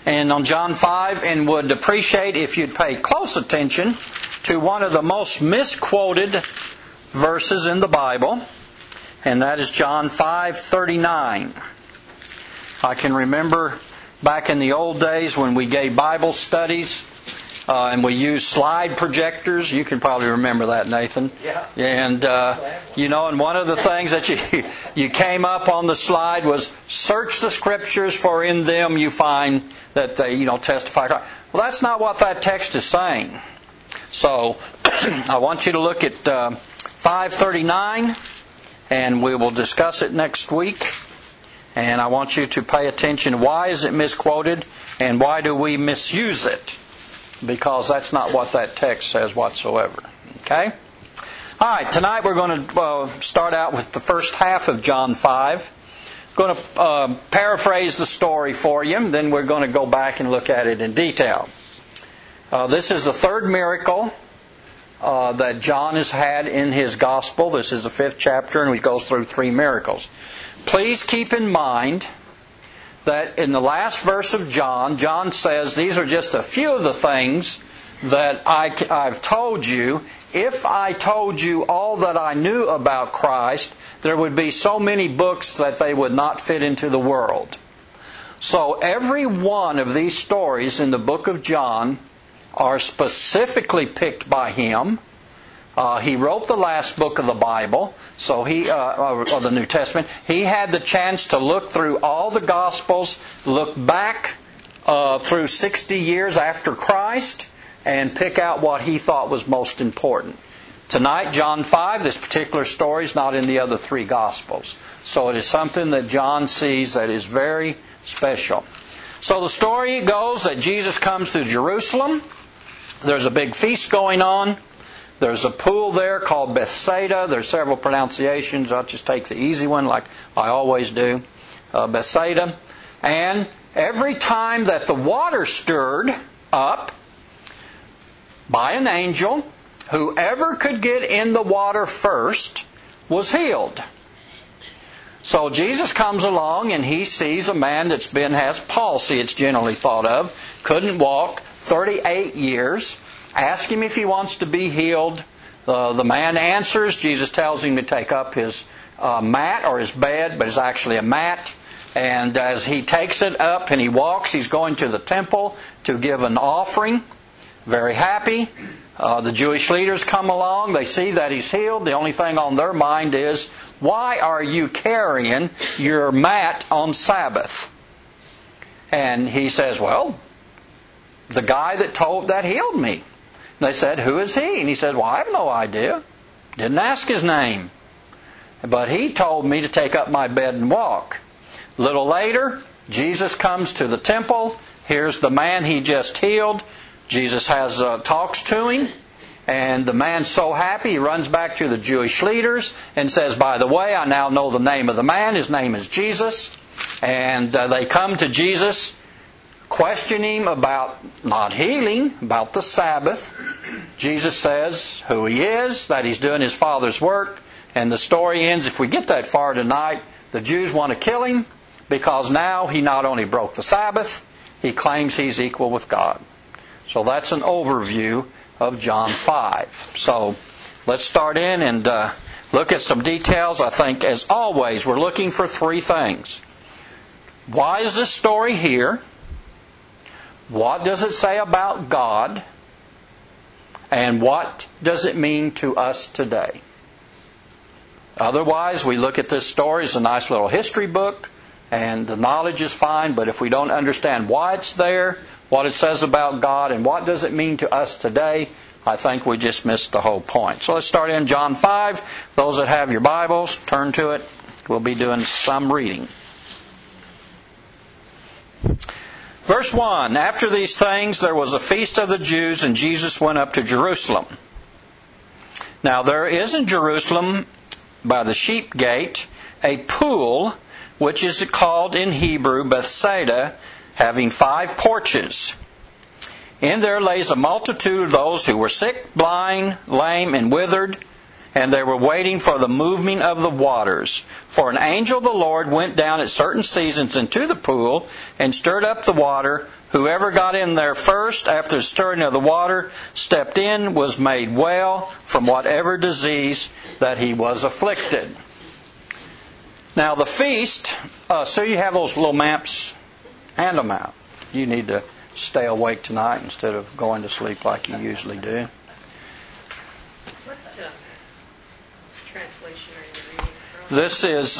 and on John 5, and would appreciate if you'd pay close attention to one of the most misquoted verses in the Bible, and that is John 5:39. I can remember back in the old days when we gave Bible studies, and we used slide projectors. You can probably remember that, Nathan. Yeah. And, and one of the things that you came up on the slide was, search the Scriptures, for in them you find that they, testify. Well, that's not what that text is saying. So, I want you to look at 5:39, and we will discuss it next week. And I want you to pay attention. Why is it misquoted, and why do we misuse it? Because that's not what that text says whatsoever. Okay? All right, tonight we're going to start out with the first half of John 5. I'm going to paraphrase the story for you, and then we're going to go back and look at it in detail. This is the third miracle that John has had in his Gospel. This is the 5th chapter, and he goes through 3 miracles. Please keep in mind that in the last verse of John, John says, these are just a few of the things that I've told you. If I told you all that I knew about Christ, there would be so many books that they would not fit into the world. So every one of these stories in the book of John are specifically picked by him. He wrote the last book of the Bible, so or the New Testament. He had the chance to look through all the Gospels, look back through 60 years after Christ, and pick out what he thought was most important. Tonight, John 5, this particular story is not in the other 3 Gospels. So it is something that John sees that is very special. So the story goes that Jesus comes to Jerusalem. There's a big feast going on. There's a pool there called Bethsaida. There's several pronunciations. I'll just take the easy one like I always do. Bethsaida. And every time that the water stirred up by an angel, whoever could get in the water first was healed. So Jesus comes along and he sees a man has palsy, it's generally thought of, couldn't walk, 38 years. Ask him if he wants to be healed. The man answers. Jesus tells him to take up his mat or his bed, but it's actually a mat. And as he takes it up and he walks, he's going to the temple to give an offering. Very happy. The Jewish leaders come along. They see that he's healed. The only thing on their mind is, why are you carrying your mat on Sabbath? And he says, well, the guy that healed me. They said, who is he? And he said, well, I have no idea. Didn't ask his name. But he told me to take up my bed and walk. A little later, Jesus comes to the temple. Here's the man he just healed. Jesus talks to him. And the man's so happy, he runs back to the Jewish leaders and says, by the way, I now know the name of the man. His name is Jesus. And they come to Jesus, question him about not healing, about the Sabbath. Jesus says who he is, that he's doing his Father's work, and the story ends. If we get that far tonight, the Jews want to kill him because now he not only broke the Sabbath, he claims he's equal with God. So that's an overview of John 5. So let's start in and look at some details. I think, as always, we're looking for 3 things. Why is this story here? What does it say about God? And what does it mean to us today? Otherwise, we look at this story as a nice little history book, and the knowledge is fine, but if we don't understand why it's there, what it says about God, and what does it mean to us today, I think we just missed the whole point. So let's start in John 5. Those that have your Bibles, turn to it. We'll be doing some reading. Verse 1, after these things there was a feast of the Jews, and Jesus went up to Jerusalem. Now there is in Jerusalem, by the sheep gate, a pool, which is called in Hebrew Bethsaida, having 5 porches. In there lays a multitude of those who were sick, blind, lame, and withered. and they were waiting for the moving of the waters. For an angel of the Lord went down at certain seasons into the pool and stirred up the water. Whoever got in there first after the stirring of the water stepped in, was made well from whatever disease that he was afflicted. Now the feast, so you have those little maps, hand them out. You need to stay awake tonight instead of going to sleep like you usually do. What translation are you reading from? This is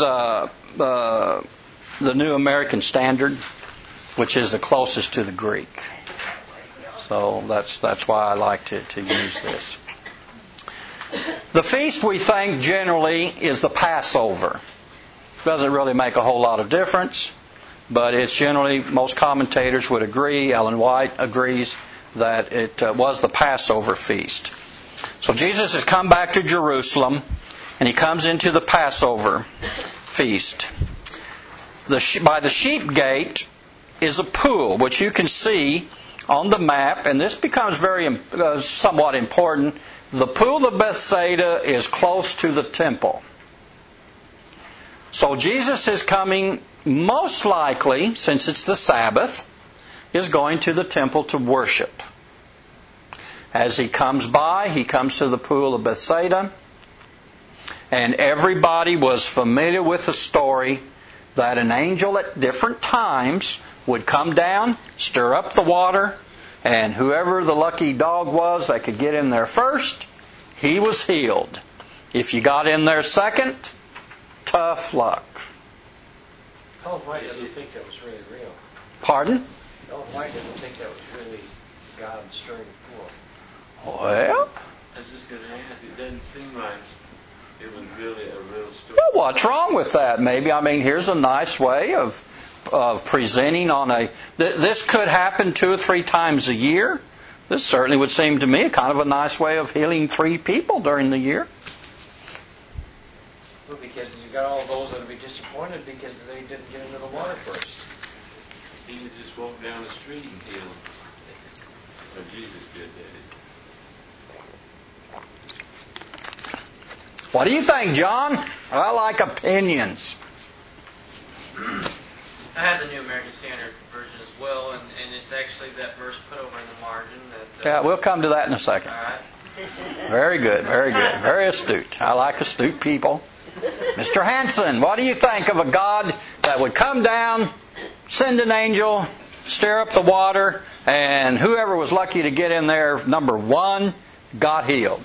the New American Standard, which is the closest to the Greek. So that's why I like to use this. The feast, we think, generally is the Passover. Doesn't really make a whole lot of difference, but it's generally, most commentators would agree, Ellen White agrees, that it was the Passover feast. So Jesus has come back to Jerusalem, and he comes into the Passover feast. By the sheep gate is a pool, which you can see on the map, and this becomes somewhat important. The pool of Bethsaida is close to the temple. So Jesus is coming, most likely, since it's the Sabbath, is going to the temple to worship. As he comes by, he comes to the pool of Bethsaida, and everybody was familiar with the story that an angel at different times would come down, stir up the water, and whoever the lucky dog was that could get in there first, he was healed. If you got in there second, tough luck. Ellen White doesn't think that was really real. Pardon? Ellen White doesn't think that was really God stirring the pool. Well, I was just going to ask, it doesn't seem like it was really a real story. well, what's wrong with that? Maybe, here's a nice way of presenting on a... This could happen 2 or 3 times a year. This certainly would seem to me kind of a nice way of healing 3 people during the year. Well, because you got all those that would be disappointed because they didn't get into the water first. He could just walk down the street and heal them. But Jesus did that. What do you think, John? I like opinions. I have the New American Standard version as well, and it's actually that verse put over in the margin. Yeah, we'll come to that in a second. All right. Very good, very good. Very astute. I like astute people. Mr. Hanson, what do you think of a God that would come down, send an angel, stir up the water, and whoever was lucky to get in there, number 1, got healed?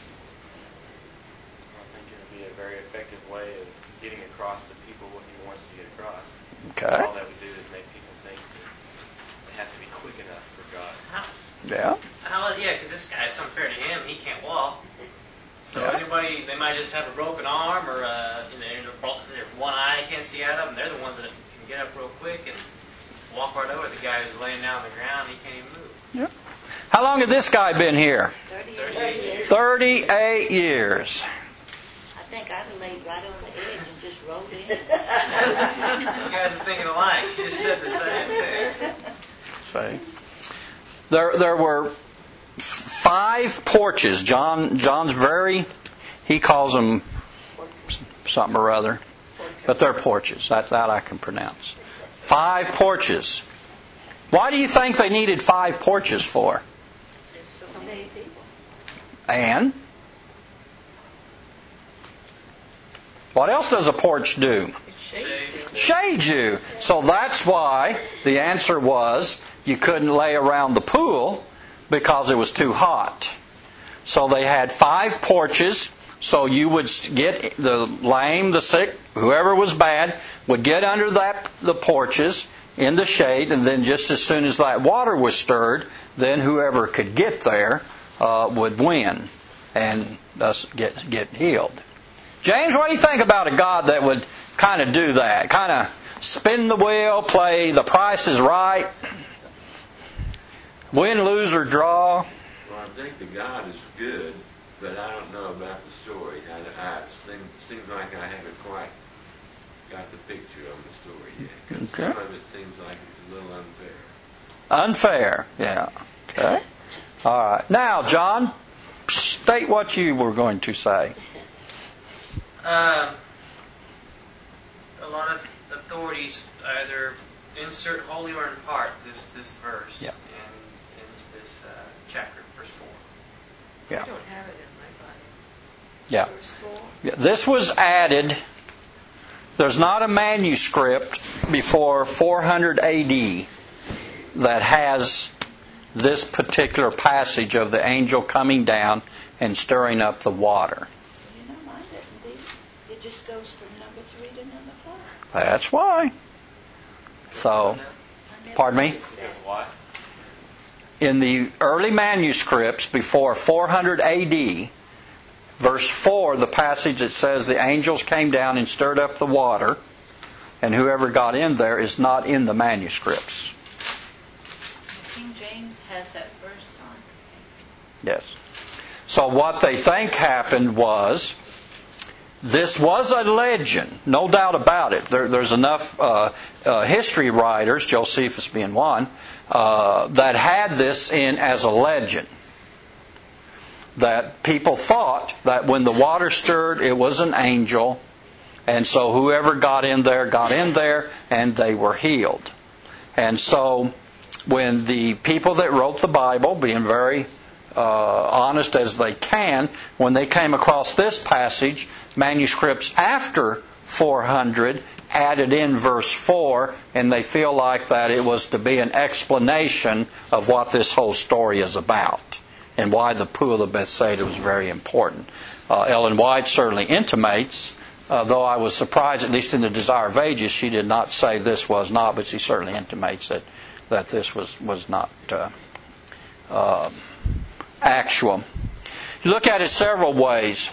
I think it would be a very effective way of getting across to people what he wants to get across. Okay. All that would do is make people think that they have to be quick enough for God. Yeah. Because this guy, it's unfair to him. He can't walk. So Yeah. anybody, they might just have a broken arm or their one eye can't see out of them. They're the ones that can get up real quick and walk right over the guy who's laying down on the ground. He can't even move. Yeah. How long had this guy been here? 38 years. 38 years. I think I'd have laid right on the edge and just rolled in. You guys are thinking alike. She just said the same thing. See? There were 5 porches. John's he calls them something or other, but they're porches. That I can pronounce. 5 porches. Why do you think they needed 5 porches for? There's so many people. And what else does a porch do? Shades you. So that's why the answer was you couldn't lay around the pool because it was too hot. So they had 5 porches, so you would get the lame, the sick, whoever was bad, would get under the porches in the shade, and then just as soon as that water was stirred, then whoever could get there would win and thus get healed. James, what do you think about a God that would kind of do that? Kind of spin the wheel, play the Price is Right, win, lose, or draw? Well, I think the God is good, but I don't know about the story. It seems like I haven't quite got the picture of the story yet. 'Cause Okay. some of it seems like it's a little unfair. Unfair, yeah. Okay. All right. Now, John, state what you were going to say. A lot of authorities either insert wholly or in part this verse Yeah. in this chapter, verse 4. Yeah. I don't have it in my Bible. Yeah. Verse 4. Yeah. This was added. There's not a manuscript before 400 AD that has this particular passage of the angel coming down and stirring up the water. You know, mine doesn't either. It just goes from number 3 to number 4. That's why. So, pardon me? Because why? In the early manuscripts before 400 AD, verse 4, the passage that says the angels came down and stirred up the water, and whoever got in there is not in the manuscripts. King James has that verse on. Yes. So what they think happened was, this was a legend, no doubt about it. There's enough history writers, Josephus being one, that had this in as a legend. That people thought that when the water stirred, it was an angel, and so whoever got in there, and they were healed. And so when the people that wrote the Bible, being very honest as they can, when they came across this passage, manuscripts after 400 added in verse 4, and they feel like that it was to be an explanation of what this whole story is about and why the pool of Bethsaida was very important. Ellen White certainly intimates, though I was surprised, at least in the Desire of Ages, she did not say this was not, but she certainly intimates that this was not actual. You look at it several ways.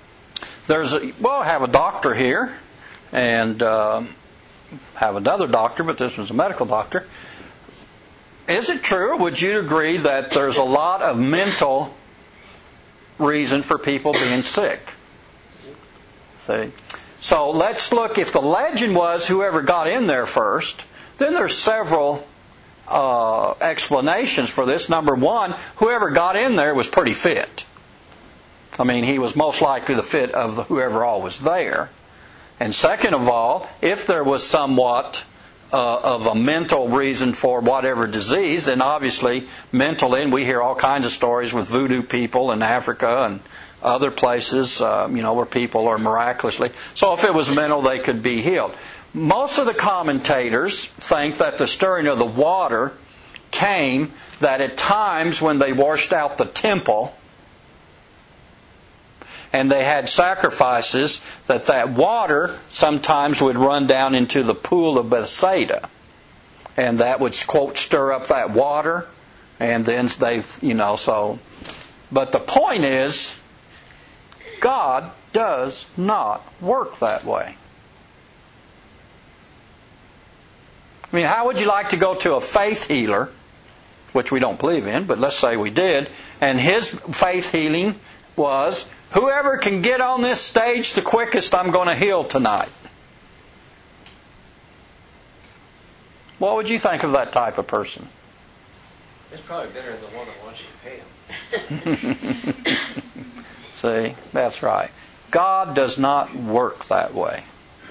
I have a doctor here, and have another doctor, but this was a medical doctor. Is it true, would you agree, that there's a lot of mental reason for people being sick? See? So let's look, if the legend was whoever got in there first, then there's several explanations for this. Number one, whoever got in there was pretty fit. I mean, he was most likely the fit of whoever all was there. And second of all, if there was somewhat of a mental reason for whatever disease, then obviously mentally, and we hear all kinds of stories with voodoo people in Africa and other places, where people are miraculously. So if it was mental, they could be healed. Most of the commentators think that the stirring of the water came that at times when they washed out the temple and they had sacrifices, that water sometimes would run down into the pool of Bethsaida. And that would, quote, stir up that water. And then so. But the point is, God does not work that way. I mean, how would you like to go to a faith healer, which we don't believe in, but let's say we did, and his faith healing was, whoever can get on this stage the quickest, I'm going to heal tonight. What would you think of that type of person? It's probably better than the one that wants you to pay him. See, that's right. God does not work that way.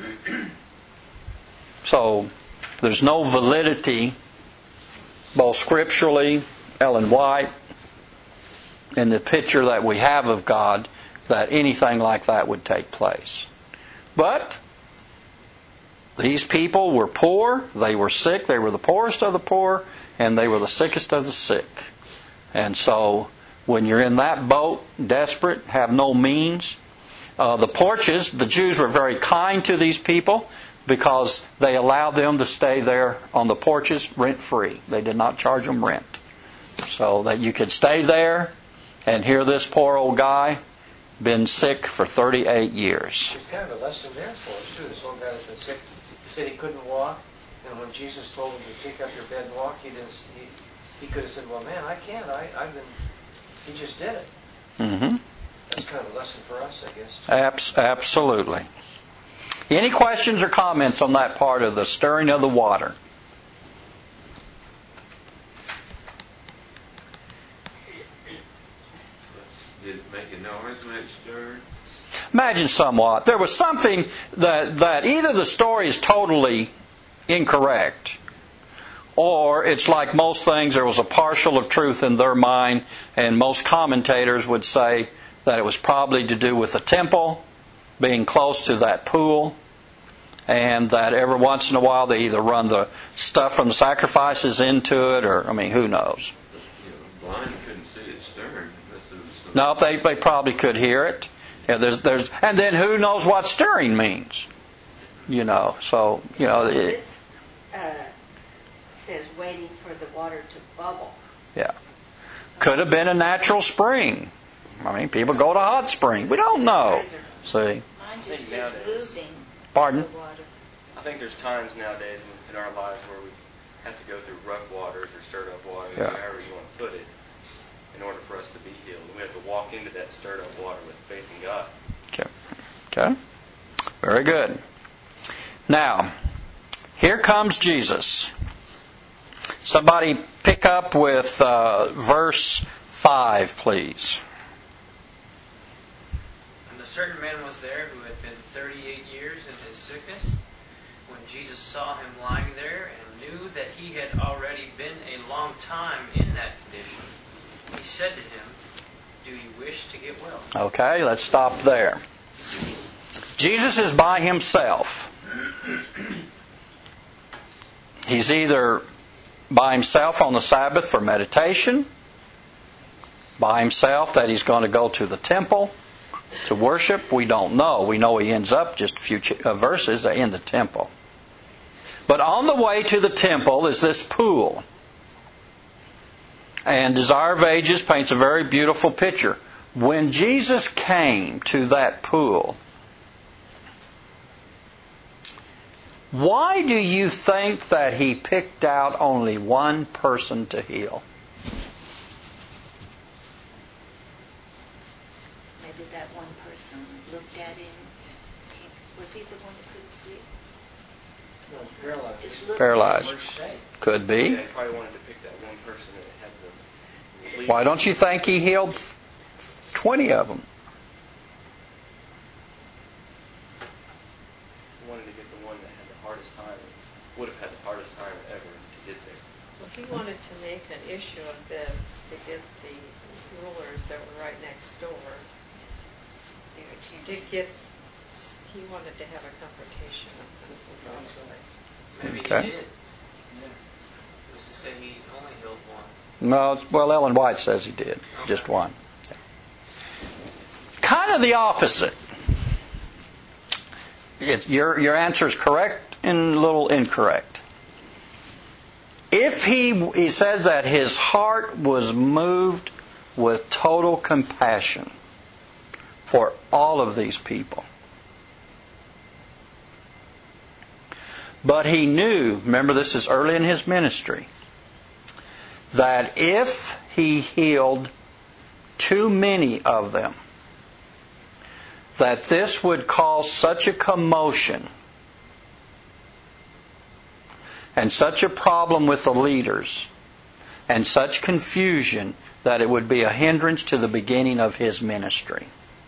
So, there's no validity, both scripturally, Ellen White, in the picture that we have of God, that anything like that would take place. But these people were poor, they were sick, they were the poorest of the poor, and they were the sickest of the sick. And so, when you're in that boat, desperate, have no means, the porches, the Jews were very kind to these people, because they allowed them to stay there on the porches rent-free. They did not charge them rent. So that you could stay there, and here this poor old guy, been sick for 38 years. There's kind of a lesson there for us, too. This old guy that's been sick, he said he couldn't walk, and when Jesus told him to take up your bed and walk, he could have said, well, man, I can't. He just did it. Mm-hmm. That's kind of a lesson for us, I guess. Absolutely. Any questions or comments on that part of the stirring of the water? Did it make a noise when it stirred? Imagine somewhat. There was something that either the story is totally incorrect, or it's like most things, there was a partial of truth in their mind, and most commentators would say that it was probably to do with the temple being close to that pool, and that every once in a while they either run the stuff from the sacrifices into it, or, who knows. Blind couldn't see it stirring unless it was some... No, they probably could hear it. Yeah, and then who knows what stirring means? So This says waiting for the water to bubble. Yeah, could have been a natural spring. People go to hot spring. We don't know. See? Mine just says moving Pardon? the water. I think there's times nowadays in our lives where we have to go through rough waters or stirred up water, Yeah. however you want to put it, in order for us to be healed. We have to walk into that stirred up water with faith in God. Okay. Very good. Now, here comes Jesus. Somebody pick up with verse 5, please. And a certain man was there who had been 38 years in his sickness. When Jesus saw him lying there and knew that he had already been a long time in that condition, he said to him, "Do you wish to get well?" Okay, let's stop there. Jesus is by himself. He's either by himself on the Sabbath for meditation, by himself that he's going to go to the temple to worship. We don't know. We know he ends up just a few verses in the temple. But on the way to the temple is this pool. And Desire of Ages paints a very beautiful picture. When Jesus came to that pool, why do you think that he picked out only one person to heal? Maybe that one person looked at him. Was he the one that couldn't see? Paralyzed. Just looked Paralyzed. at him. Could be. Yeah, he probably wanted to pick that one person that had the least. Why don't you think he healed 20 of them? He wanted to get the one that had the hardest time, would have had the hardest time ever to get there. Well, he wanted to make an issue of this to get the rulers that were right next door to get. He wanted to have a confrontation with them. Maybe Okay. he did. It was to say he only healed one. No, well, Ellen White says he did. Just one. Kind of the opposite. Your answer is correct and a little incorrect. If he said that his heart was moved with total compassion for all of these people. But he knew, remember this is early in his ministry, that if he healed too many of them, that this would cause such a commotion and such a problem with the leaders and such confusion that it would be a hindrance to the beginning of his ministry.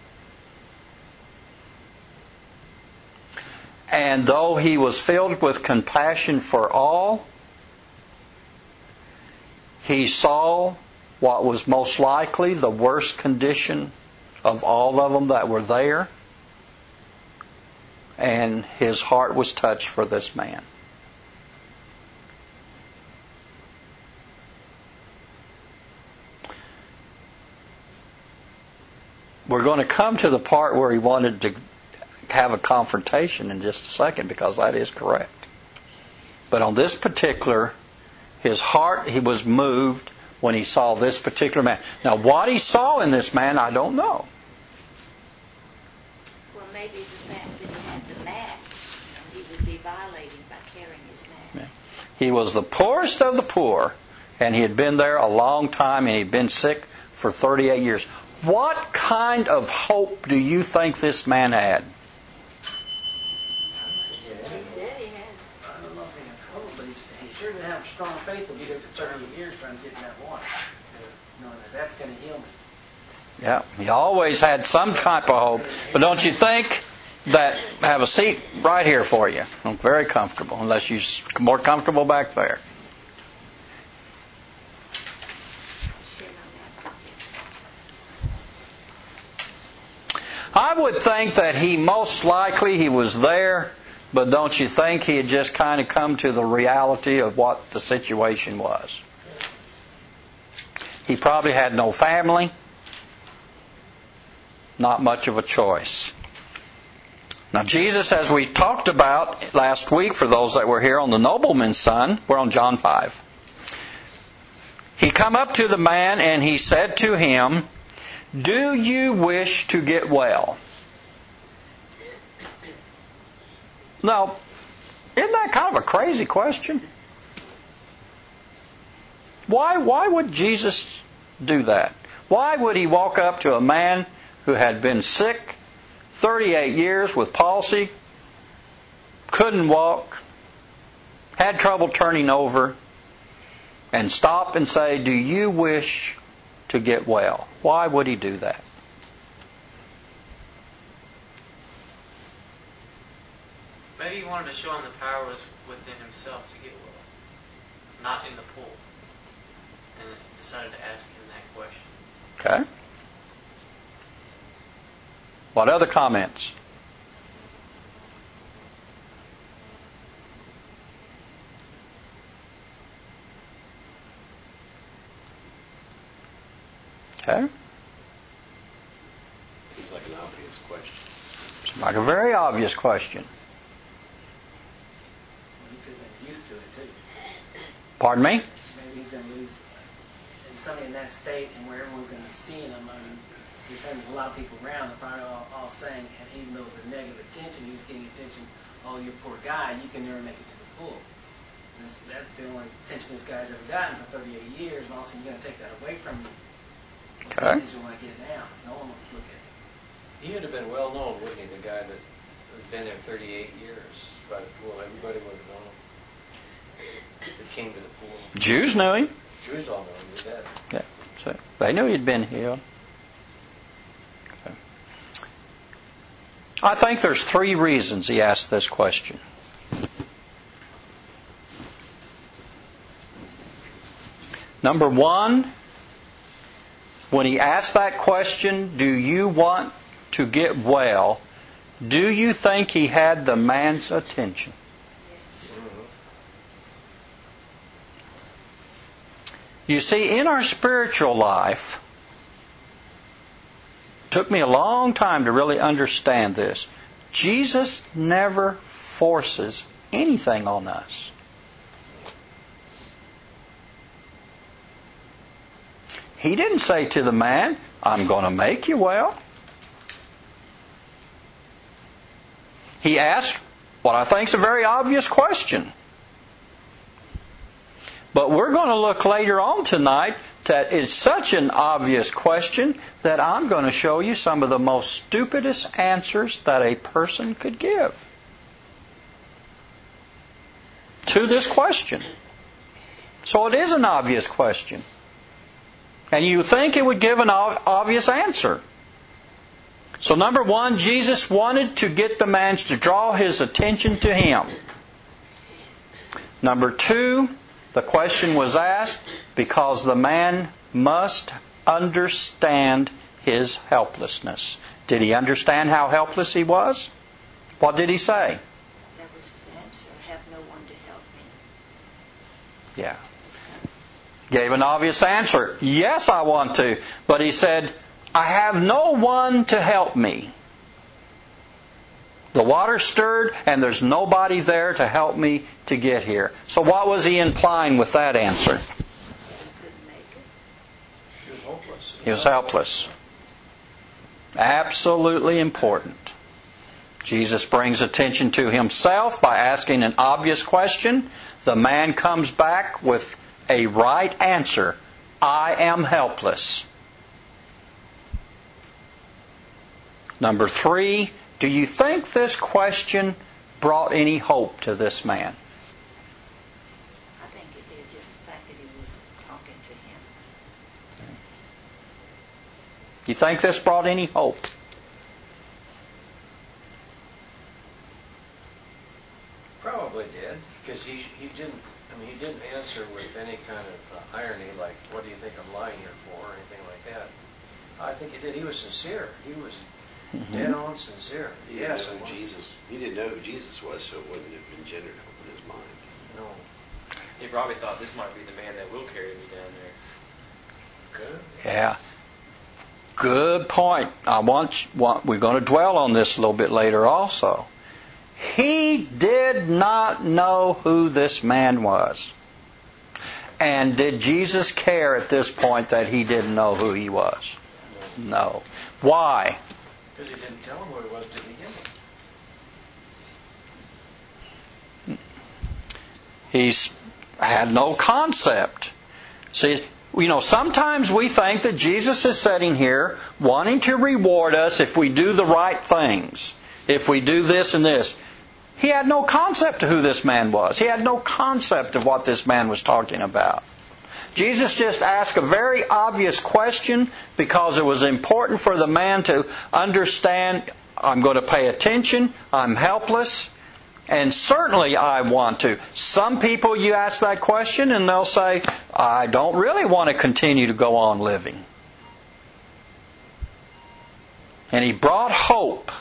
And though he was filled with compassion for all, he saw what was most likely the worst condition of all of them that were there, and his heart was touched for this man. We're going to come to the part where he wanted to have a confrontation in just a second, because that is correct. But on this particular, his heart, he was moved when he saw this particular man. Now, what he saw in this man, I don't know. Well, maybe the fact that he had the mat, he would be violating by carrying his mat. He was the poorest of the poor, and he had been there a long time, and he'd been sick for 38 years. What kind of hope do you think this man had? He said he had. I don't know if he had hope, but he sure did have strong faith when he did for 38 years trying to get in that water. Knowing that that's going to heal me. Yeah, he always had some type of hope. But don't you think that have a seat right here for you? Very comfortable, unless you're more comfortable back there. I would think that he most likely he was there, but don't you think he had just kind of come to the reality of what the situation was? He probably had no family, not much of a choice. Now Jesus, as we talked about last week, for those that were here on the nobleman's son, we're on John 5. He come up to the man and he said to him, "Do you wish to get well?" Now, isn't that kind of a crazy question? Why would Jesus do that? Why would he walk up to a man who had been sick 38 years with palsy, couldn't walk, had trouble turning over, and stop and say, "Do you wish to get well?" Why would he do that? Maybe he wanted to show him the power was within himself to get well, not in the pool, and decided to ask him that question. Okay. What other comments? Okay. Seems like an obvious question. Seems like a very obvious question. He could have been used to it too. Pardon me? Maybe he's going to lose somebody in that state and where everyone's going to be seeing him. I mean, you're saying there's a lot of people around. They're probably all saying, and even though it's a negative attention, he was getting attention. "Oh, you poor guy, you can never make it to the pool." And that's the only attention this guy's ever gotten for 38 years, and all of a sudden you're going to take that away from him. Okay. What attention will I get now? No one will look at him. He would have been well known, wouldn't he? The guy that has been there 38 years by the pool. Everybody would have known him. The king to the pool. Jews knew him. Jews all know him. You're dead. Yeah, so they knew he'd been healed. Okay. I think there's 3 reasons he asked this question. Number 1, when he asked that question, "Do you want to get well?" do you think he had the man's attention? You see, in our spiritual life, it took me a long time to really understand this. Jesus never forces anything on us. He didn't say to the man, "I'm going to make you well." He asked what I think is a very obvious question. But we're going to look later on tonight that it's such an obvious question that I'm going to show you some of the most stupidest answers that a person could give to this question. So it is an obvious question. And you think it would give an obvious answer. So number 1, Jesus wanted to get the man to draw his attention to him. Number 2, the question was asked because the man must understand his helplessness. Did he understand how helpless he was? What did he say? That was his answer. Have no one to help me. Yeah. Gave an obvious answer. Yes, I want to. But he said, "I have no one to help me. The water stirred and there's nobody there to help me to get here." So what was he implying with that answer? He couldn't make it. He was hopeless. He was helpless. Absolutely important. Jesus brings attention to himself by asking an obvious question. The man comes back with a right answer. "I am helpless." Number 3, do you think this question brought any hope to this man? I think it did, just the fact that he was talking to him. You think this brought any hope? Probably did, because he didn't. I mean, he didn't answer with any kind of irony, like, "What do you think I'm lying here for?" or anything like that. I think he did. He was sincere. He was dead on sincere. He Yes, didn't know who Jesus. He didn't know who Jesus was, so it wouldn't have engendered hope in his mind. No. He probably thought this might be the man that will carry me down there. Good. Yeah. Good point. We're going to dwell on this a little bit later also. He did not know who this man was. And did Jesus care at this point that he didn't know who he was? No. Why? Because he didn't tell him who he was to begin with. He's had no concept. See, sometimes we think that Jesus is sitting here wanting to reward us if we do the right things, if we do this and this. He had no concept of who this man was. He had no concept of what this man was talking about. Jesus just asked a very obvious question because it was important for the man to understand, I'm going to pay attention, I'm helpless, and certainly I want to. Some people, you ask that question and they'll say, I don't really want to continue to go on living. And he brought hope.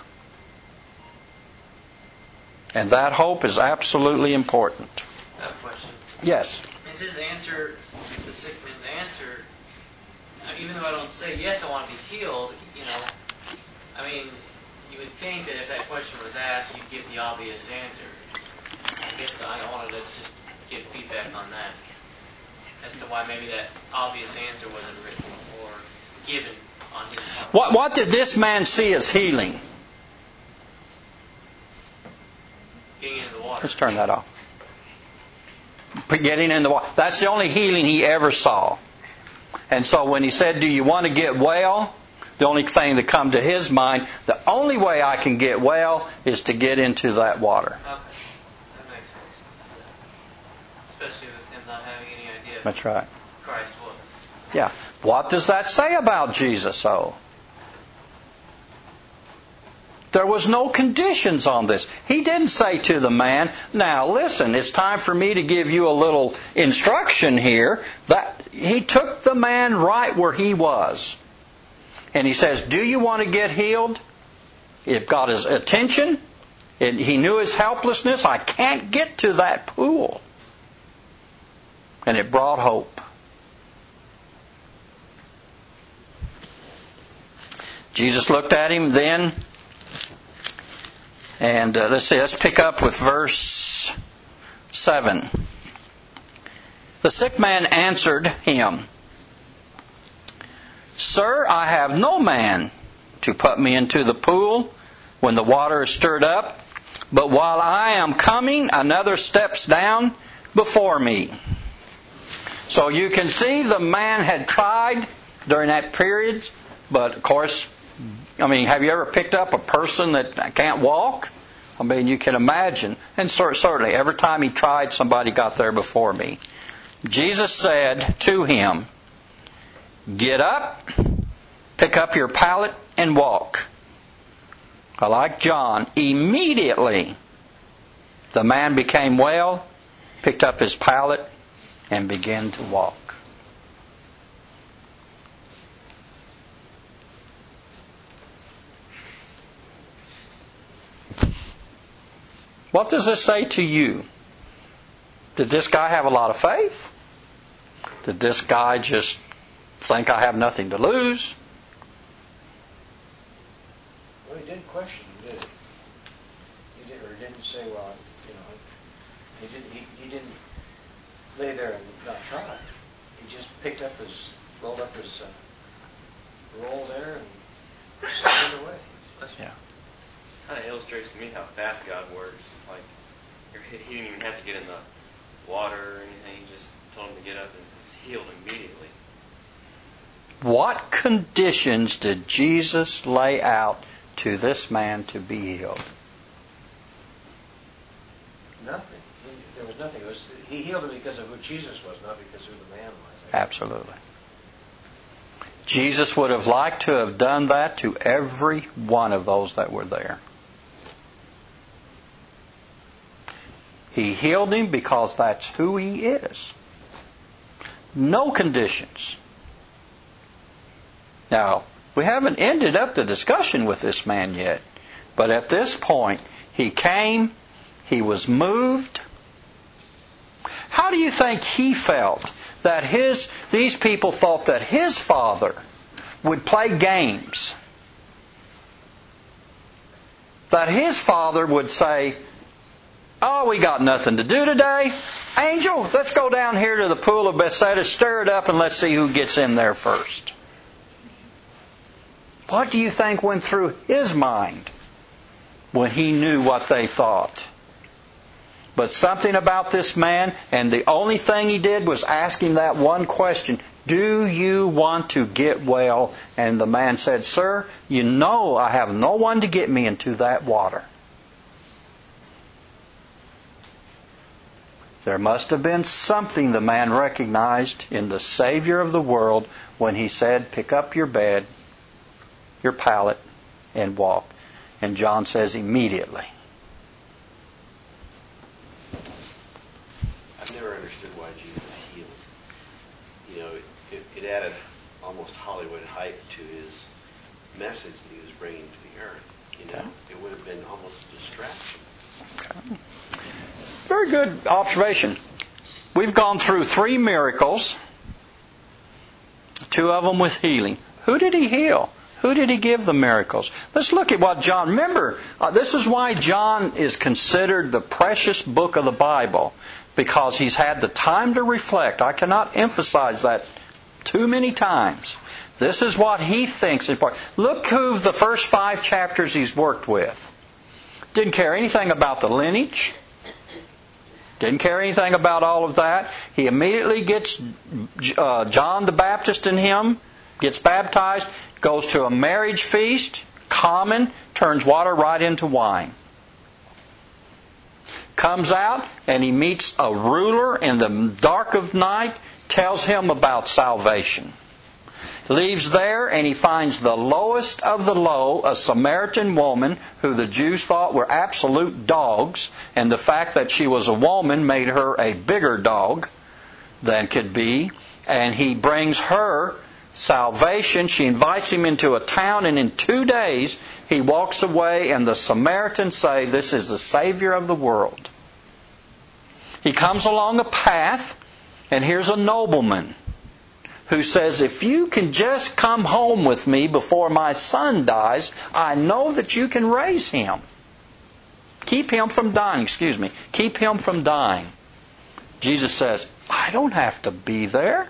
And that hope is absolutely important. I have a question. Yes. Is his answer, the sick man's answer, even though I don't say, yes, I want to be healed, I mean, you would think that if that question was asked, you'd give the obvious answer. I guess I wanted to just give feedback on that, as to why maybe that obvious answer wasn't written or given on his part. What did this man see as healing? Getting into the water. Let's turn that off. Getting in the water. That's the only healing he ever saw. And so when he said, do you want to get well? The only thing that come to his mind, the only way I can get well is to get into that water. Okay. That makes sense. Especially with him not having any idea That's right. who Christ was. Yeah. What does that say about Jesus, though? There was no conditions on this. He didn't say to the man, now listen, it's time for me to give you a little instruction here. That he took the man right where he was. And he says, do you want to get healed? It got his attention. He knew his helplessness. I can't get to that pool. And it brought hope. Jesus looked at him then. And let's pick up with verse 7. The sick man answered him, Sir, I have no man to put me into the pool when the water is stirred up, but while I am coming, another steps down before me. So you can see the man had tried during that period, but of course, have you ever picked up a person that can't walk? You can imagine. And certainly, every time he tried, somebody got there before me. Jesus said to him, Get up, pick up your pallet, and walk. Like John, immediately the man became well, picked up his pallet, and began to walk. What does this say to you? Did this guy have a lot of faith? Did this guy just think I have nothing to lose? Well, he didn't question him, did he? He didn't say, well, he didn't lay there and not try. He just rolled up his roll there and sent it away. Yeah. Kind of illustrates to me how fast God works. Like, he didn't even have to get in the water or anything. He just told him to get up and he was healed immediately. What conditions did Jesus lay out to this man to be healed? Nothing. There was nothing. He healed him because of who Jesus was, not because of who the man was. Absolutely. Jesus would have liked to have done that to every one of those that were there. He healed him because that's who He is. No conditions. Now, we haven't ended up the discussion with this man yet. But at this point, he came, he was moved. How do you think he felt that these people thought that his Father would play games? That his Father would say, "Oh, we got nothing to do today. Angel, let's go down here to the pool of Bethesda, stir it up, and let's see who gets in there first." What do you think went through his mind when he knew what they thought? But something about this man, and the only thing he did was ask him that one question, "Do you want to get well?" And the man said, "Sir, you know I have no one to get me into that water." There must have been something the man recognized in the Savior of the world when he said, "Pick up your bed, your pallet, and walk." And John says immediately. I've never understood why Jesus healed. You know, it added almost Hollywood hype to His message that He was bringing to the earth. You know, it would have been almost a distraction. Okay. Very good observation. We've gone through 3 miracles, 2 of them with healing. Who did He heal? Who did He give the miracles? Let's look at what John... Remember, this is why John is considered the precious book of the Bible, because he's had the time to reflect. I cannot emphasize that too many times. This is what he thinks is important. Look who the first 5 chapters he's worked with. Didn't care anything about the lineage. Didn't care anything about all of that. He immediately gets John the Baptist in him, gets baptized, goes to a marriage feast, common, turns water right into wine. Comes out and he meets a ruler in the dark of night, tells him about salvation. Leaves there and he finds the lowest of the low, a Samaritan woman who the Jews thought were absolute dogs, and the fact that she was a woman made her a bigger dog than could be, and he brings her salvation. She invites him into a town, and in 2 days he walks away, and the Samaritans say, "This is the Savior of the world." He comes along a path, and here's a nobleman who says, "If you can just come home with me before my son dies, I know that you can raise him. Keep him from dying, Keep him from dying." Jesus says, "I don't have to be there.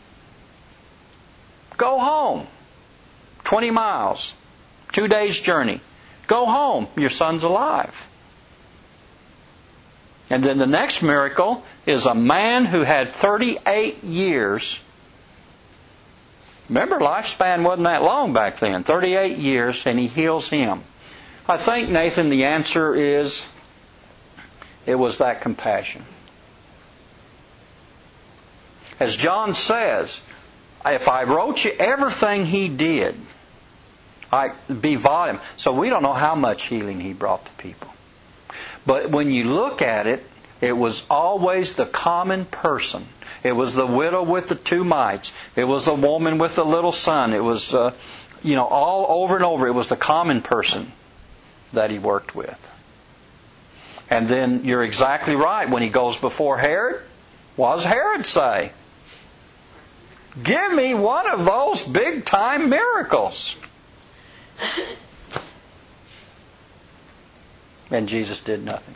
Go home. 20 miles. 2 days' journey. Go home. Your son's alive." And then the next miracle is a man who had 38 years. Remember, lifespan wasn't that long back then. 38 years, and he heals him. I think, Nathan, the answer is it was that compassion. As John says, if I wrote you everything he did, I'd be volume. So we don't know how much healing he brought to people. But when you look at it, it was always the common person. It was the widow with the 2 mites. It was the woman with the little son. It was, all over and over. It was the common person that he worked with. And then you're exactly right. When he goes before Herod, what does Herod say? "Give me one of those big-time miracles." And Jesus did nothing.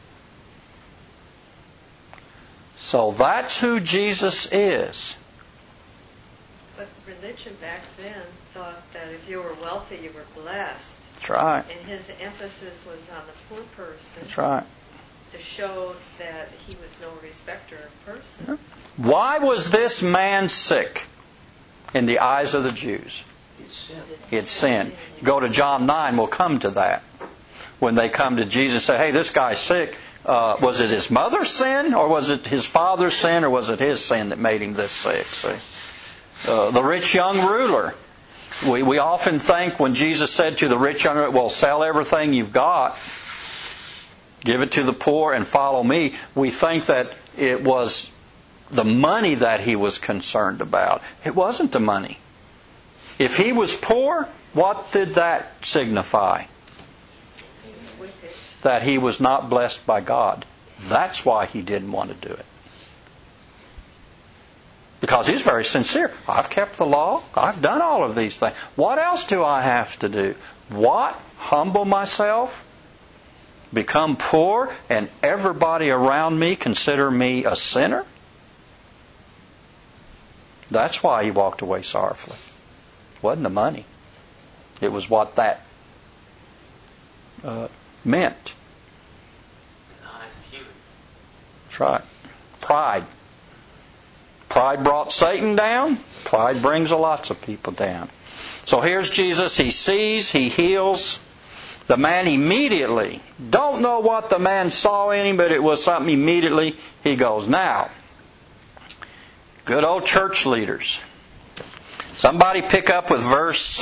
So that's who Jesus is. But religion back then thought that if you were wealthy, you were blessed. That's right. And his emphasis was on the poor person. That's right. To show that he was no respecter of persons. Why was this man sick in the eyes of the Jews? He had sinned. Go to John 9, we'll come to that. When they come to Jesus and say, "Hey, this guy's sick," was it his mother's sin, or was it his father's sin, or was it his sin that made him this sick? See? The rich young ruler. We often think when Jesus said to the rich young ruler, well, sell everything you've got, give it to the poor, and follow me. We think that it was the money that he was concerned about. It wasn't the money. If he was poor, what did that signify? That he was not blessed by God. That's why he didn't want to do it. Because he's very sincere. I've kept the law. I've done all of these things. What else do I have to do? What? Humble myself? Become poor and everybody around me consider me a sinner? That's why he walked away sorrowfully. It wasn't the money. It was what that meant. In the eyes of humans. That's right. Pride. Pride brought Satan down. Pride brings lots of people down. So here's Jesus. He sees, he heals. The man immediately, don't know what the man saw in him, but it was something immediately. He goes, now, good old church leaders. Somebody pick up with verse,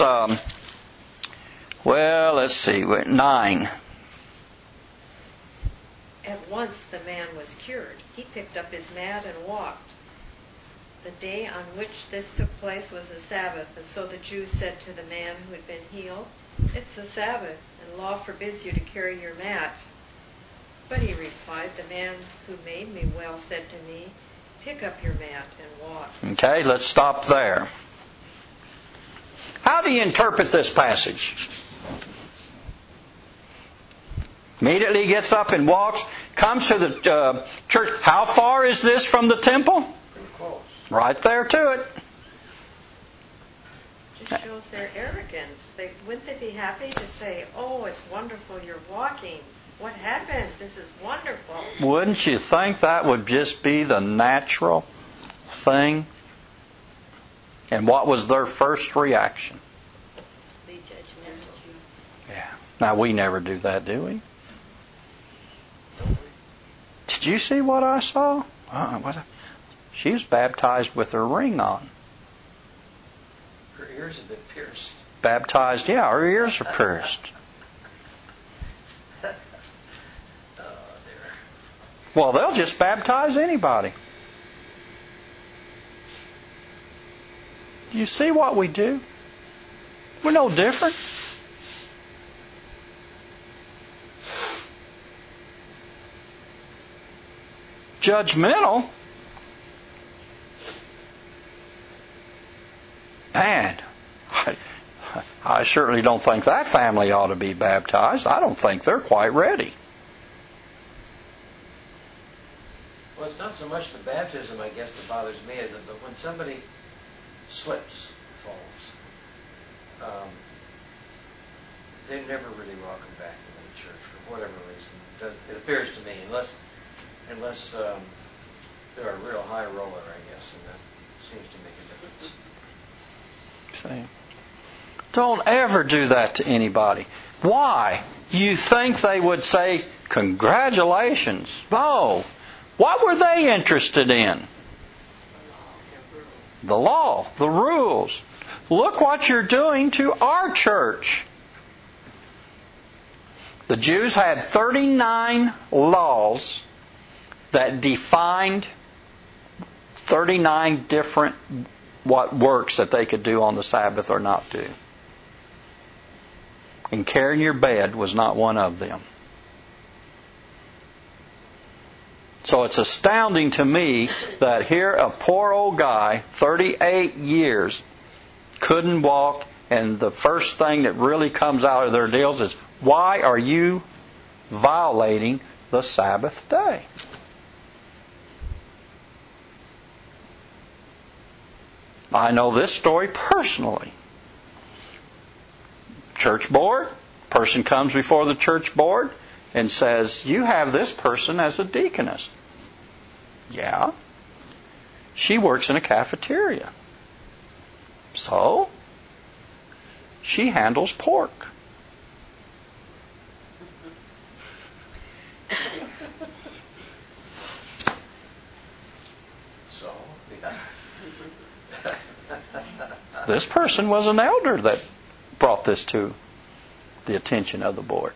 9. At once the man was cured. He picked up his mat and walked. The day on which this took place was the Sabbath, and so the Jews said to the man who had been healed, it's the Sabbath, and law forbids you to carry your mat. But he replied, the man who made me well said to me, pick up your mat and walk. Okay, let's stop there. How do you interpret this passage? Immediately gets up and walks, comes to the church. How far is this from the temple? Pretty close. Right there to it. Just shows their arrogance. Wouldn't they be happy to say, oh, it's wonderful you're walking. What happened? This is wonderful. Wouldn't you think that would just be the natural thing? And what was their first reaction? Be judgmental. Yeah. Now we never do that, do we? Did you see what I saw? She was baptized with her ring on. Her ears have been pierced. Baptized, yeah, her ears are pierced. Oh, dear. Well, they'll just baptize anybody. Do you see what we do? We're no different. Judgmental. Man, I certainly don't think that family ought to be baptized. I don't think they're quite ready. Well, it's not so much the baptism, I guess, that bothers me, is that when somebody slips, falls, they never really welcome back into the church for whatever reason. It appears to me, unless they're a real high roller, I guess, and that seems to make a difference. See? Don't ever do that to anybody. Why? You think they would say, congratulations. No. What were they interested in? The law, the rules. Look what you're doing to our church. The Jews had 39 laws that defined 39 different works that they could do on the Sabbath or not do. And carrying your bed was not one of them. So it's astounding to me that here a poor old guy, 38 years, couldn't walk, and the first thing that really comes out of their deals is, why are you violating the Sabbath day? I know this story personally. Church board, person comes before the church board and says, you have this person as a deaconess. Yeah. She works in a cafeteria. So, she handles pork. So, yeah. This person was an elder that brought this to the attention of the board.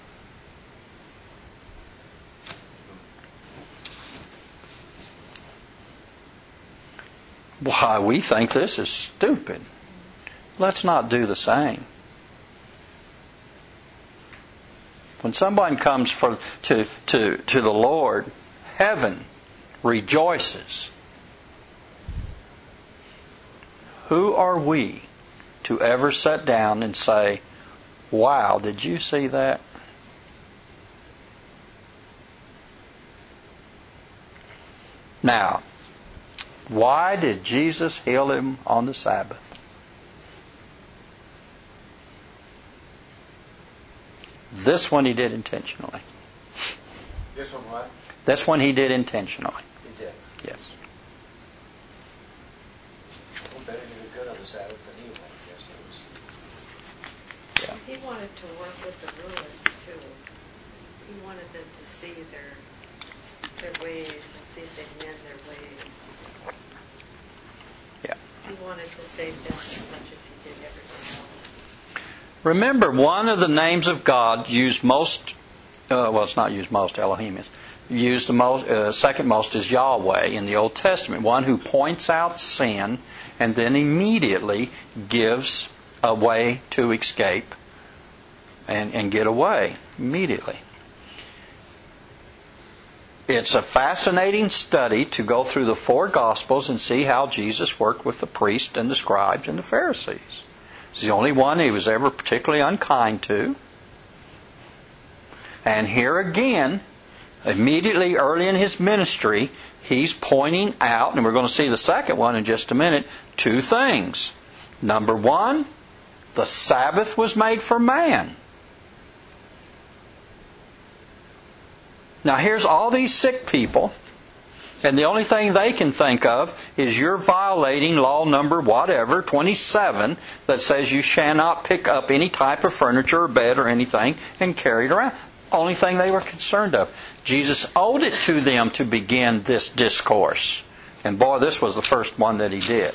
Why, we think this is stupid. Let's not do the same. When someone comes to the Lord, heaven rejoices. Who are we to ever sit down and say, wow, did you see that? Now, why did Jesus heal him on the Sabbath? This one he did intentionally. This one what? This one he did intentionally. He did. Yes. Well, better do the good on the Sabbath than evil, I guess that was. He wanted to work with the rulers too. He wanted them to see their ways and see if they mend their ways. Yeah. He wanted to save them as much as he did everything else. Remember, one of the names of God used most, it's not used most, Elohim is, used the most, second most is Yahweh in the Old Testament, one who points out sin and then immediately gives a way to escape and get away immediately. It's a fascinating study to go through the four Gospels and see how Jesus worked with the priests and the scribes and the Pharisees. He's the only one he was ever particularly unkind to. And here again, immediately early in his ministry, he's pointing out, and we're going to see the second one in just a minute, two things. Number one, the Sabbath was made for man. Now here's all these sick people, and the only thing they can think of is you're violating law number whatever, 27, that says you shall not pick up any type of furniture or bed or anything and carry it around. Only thing they were concerned of. Jesus owed it to them to begin this discourse. And boy, this was the first one that he did.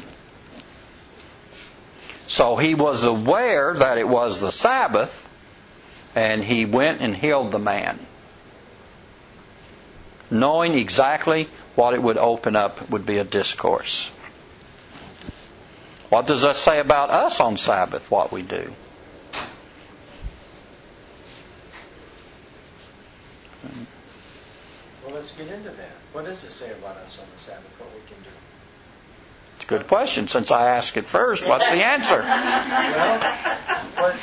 So he was aware that it was the Sabbath, and he went and healed the man, knowing exactly what it would open up would be a discourse. What does that say about us on Sabbath, what we do? Well, let's get into that. What does it say about us on the Sabbath, what we can do? It's a good question. Since I asked it first, what's the answer? Well, what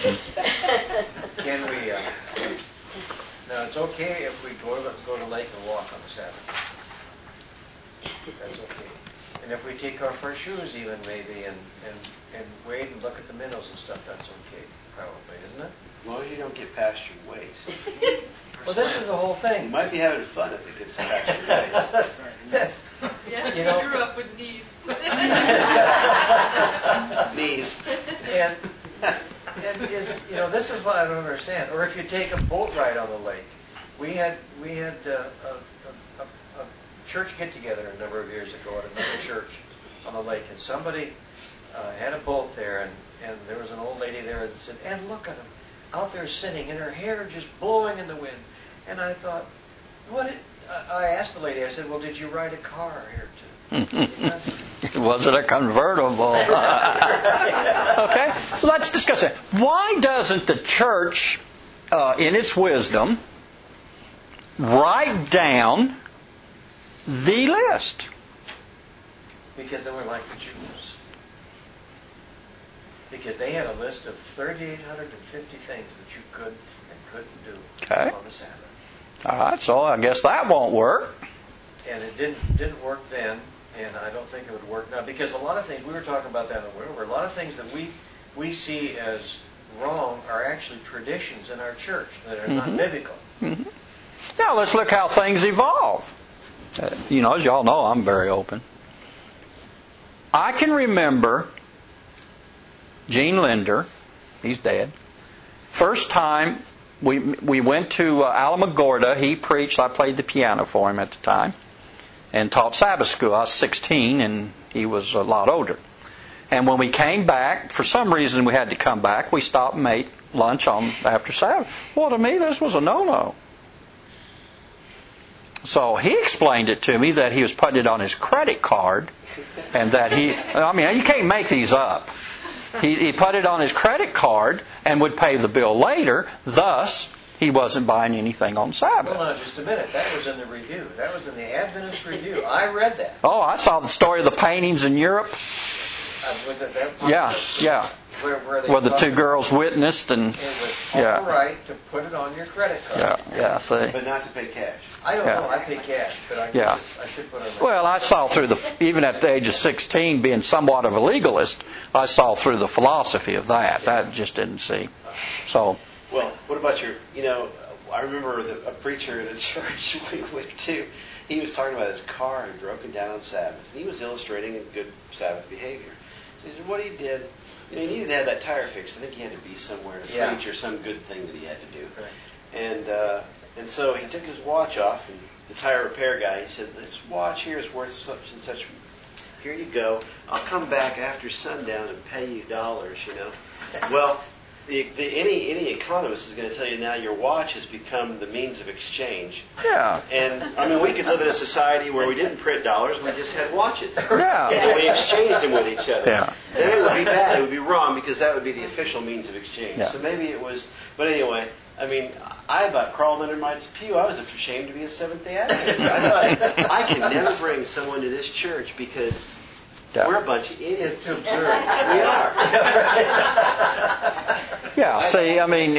can we... Now, it's okay if we go to the lake and walk on the Sabbath. That's okay. And if we take off our shoes even maybe and wait and look at the minnows and stuff, that's okay, probably, isn't it? As long as you don't get past your waist. Well, this is the whole thing. You might be having fun if it gets past your waist. Yes. Yeah, You know, I grew up with knees. Knees. And is, this is what I don't understand. Or if you take a boat ride on the lake. We had a church get together a number of years ago at another church on the lake, and somebody had a boat there, and there was an old lady there that said, "And look at him out there sitting, and her hair just blowing in the wind." And I thought, I asked the lady. I said, "Well, did you ride a car here too?" Was it a convertible? Okay, so let's discuss it. Why doesn't the church, in its wisdom, write down the list? Because they were like the Jews. Because they had a list of 3,850 things that you could and couldn't do on the Sabbath. All right, so I guess that won't work. And it didn't work then, and I don't think it would work now. Because a lot of things, we were talking about that in the Winter, a lot of things that we see as wrong are actually traditions in our church that are not biblical. Mm-hmm. Now let's look how things evolve. As y'all know, I'm very open. I can remember Gene Linder, he's dead. First time we went to Alamogordo, he preached, I played the piano for him at the time. and taught Sabbath school. I was 16 and he was a lot older. And when we came back, for some reason we had to come back, we stopped and ate lunch after Sabbath. Well, to me, this was a no-no. So he explained it to me that he was putting it on his credit card and that you can't make these up. He put it on his credit card and would pay the bill later, thus he wasn't buying anything on Sabbath. Hold on just a minute. That was in the review. That was in the Adventist Review. I read that. Oh, I saw the story of the paintings in Europe. Was it that? Yeah. Where the two girls witnessed and it was all right to put it on your credit card. Yeah. See. But not to pay cash. I don't know. I pay cash, but I should put it on. Well, I saw through even at the age of 16, being somewhat of a legalist, I saw through the philosophy of that. That just didn't see. So. Well, what about I remember a preacher in a church we went to. He was talking about his car had broken down on Sabbath. And he was illustrating good Sabbath behavior. He said, what he did, he needed to have that tire fixed. I think he had to be somewhere to preach or some good thing that he had to do. Right. And so he took his watch off, and the tire repair guy, he said, this watch here is worth such and such. Here you go. I'll come back after sundown and pay you dollars, Well, any economist is going to tell you now your watch has become the means of exchange. Yeah. And, we could live in a society where we didn't print dollars, we just had watches. Yeah. And we exchanged them with each other. Yeah. Then it would be bad, it would be wrong, because that would be the official means of exchange. Yeah. So maybe it was, but anyway, I about crawled under my pew. I was ashamed to be a Seventh-day Adventist. I thought, I can never bring someone to this church because we're a bunch of idiots. To observe. We are. Yeah, see,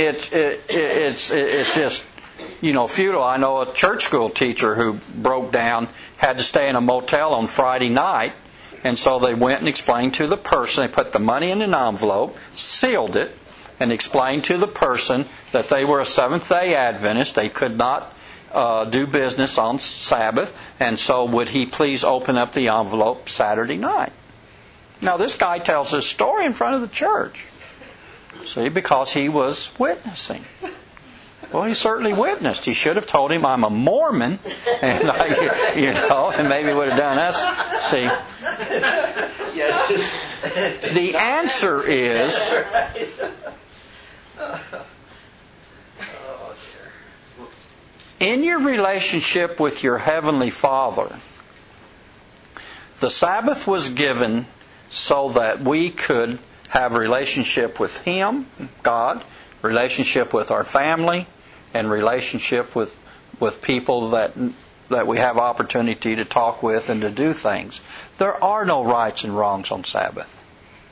it's just, futile. I know a church school teacher who broke down, had to stay in a motel on Friday night, and so they went and explained to the person, they put the money in an envelope, sealed it, and explained to the person that they were a Seventh-day Adventist, they could not do business on Sabbath, and so would he please open up the envelope Saturday night. Now this guy tells his story in front of the church. See, because he was witnessing. Well, he certainly witnessed. He should have told him, I'm a Mormon, and and maybe would have done that. See, the answer is, in your relationship with your Heavenly Father, the Sabbath was given so that we could have a relationship with Him, God, relationship with our family, and relationship with people that we have opportunity to talk with and to do things. There are no rights and wrongs on Sabbath.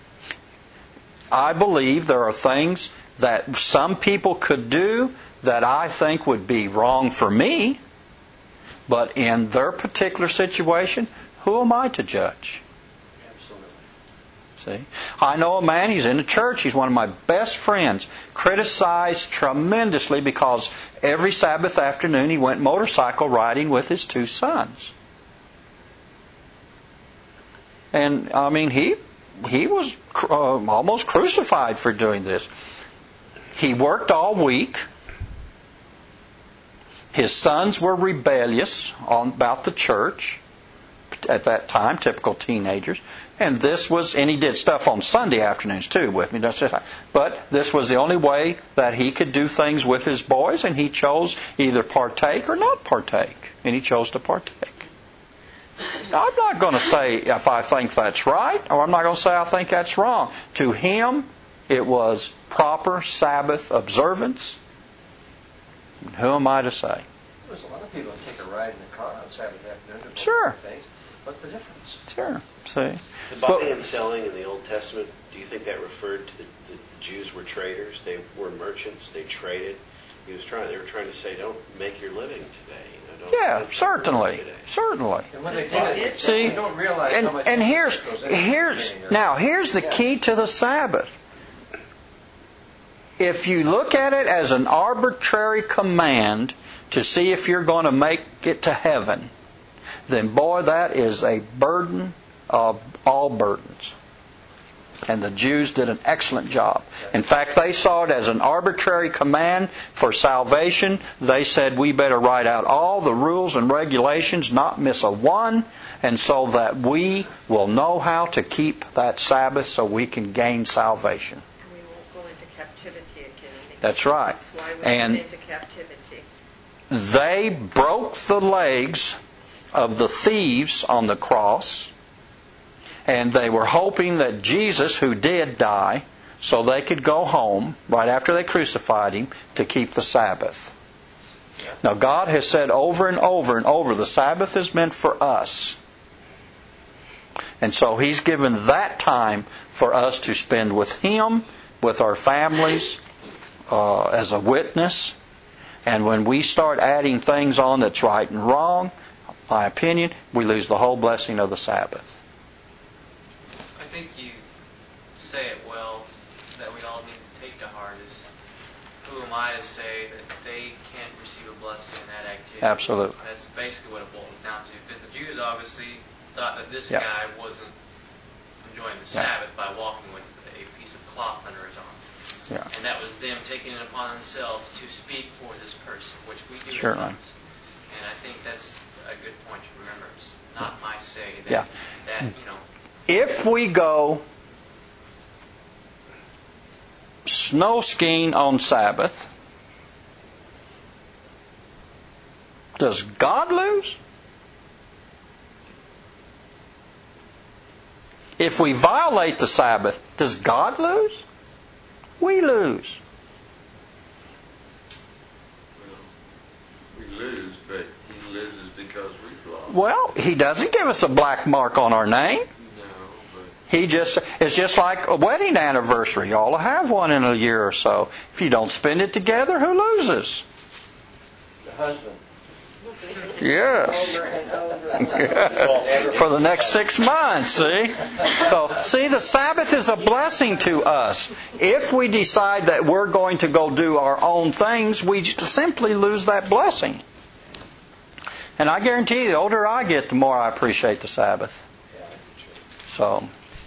I believe there are things that some people could do that I think would be wrong for me, but in their particular situation, who am I to judge? See, I know a man, he's in the church, he's one of my best friends, criticized tremendously because every Sabbath afternoon he went motorcycle riding with his two sons. And, he was almost crucified for doing this. He worked all week. His sons were rebellious about the church at that time, typical teenagers. And he did stuff on Sunday afternoons too with me. But this was the only way that he could do things with his boys, and he chose either partake or not partake. And he chose to partake. Now, I'm not going to say if I think that's right, or I'm not going to say I think that's wrong. To him, it was proper Sabbath observance. And who am I to say? There's a lot of people that take a ride in the car on Sabbath afternoon. Sure. Things. What's the difference? Sure. See. The buying and selling in the Old Testament, do you think that referred to the Jews were traders? They were merchants. They traded. They were trying to say, don't make your living today. Certainly. And when they did it, see, they don't realize how much and here's the key to the Sabbath. If you look at it as an arbitrary command to see if you're going to make it to heaven, then boy, that is a burden of all burdens. And the Jews did an excellent job. In fact, they saw it as an arbitrary command for salvation. They said, we better write out all the rules and regulations, not miss a one, and so that we will know how to keep that Sabbath so we can gain salvation. And we won't go into captivity again. That's right. That's why we And went into captivity. they broke the legs of the thieves on the cross, and they were hoping that Jesus, who did die, so they could go home right after they crucified Him to keep the Sabbath. Now God has said over and over and over, the Sabbath is meant for us. And so He's given that time for us to spend with Him, with our families, as a witness. And when we start adding things on that's right and wrong, my opinion, we lose the whole blessing of the Sabbath. I think you say it well, that we all need to take to heart is, who am I to say that they can't receive a blessing in that activity? Absolutely. That's basically what it boils down to. Because the Jews obviously thought that this Yeah. guy wasn't enjoying the Yeah. Sabbath by walking with a piece of cloth under his arm. Yeah. And that was them taking it upon themselves to speak for this person, which we do Sure. at times. And I think that's a good point to remember. It's not my say that, Yeah. that you know, If we go snow skiing on Sabbath, does God lose? If we violate the Sabbath, does God lose? We lose. Well, we lose, but He loses because we've lost. Well, He doesn't give us a black mark on our name. No, but It's just like a wedding anniversary. You all have one in a year or so. If you don't spend it together, who loses? The husband. Yes. Over and over. For the next 6 months, see? So, see, the Sabbath is a blessing to us. If we decide that we're going to go do our own things, we simply lose that blessing. And I guarantee you, the older I get, the more I appreciate the Sabbath. So,